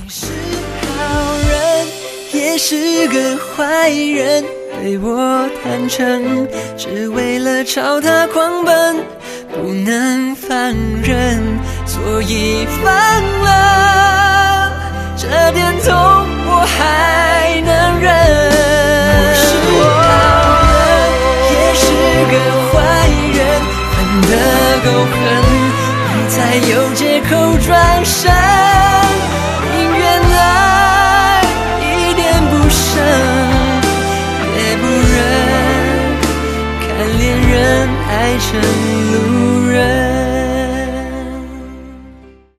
是好人，也是个坏人，对我坦诚，只为了朝他狂奔，不能放任，所以放了。这点痛我还能忍。我是好人，也是个坏人，恨得够狠，你才有借口转身。宁愿爱一点不剩，也不忍看恋人爱成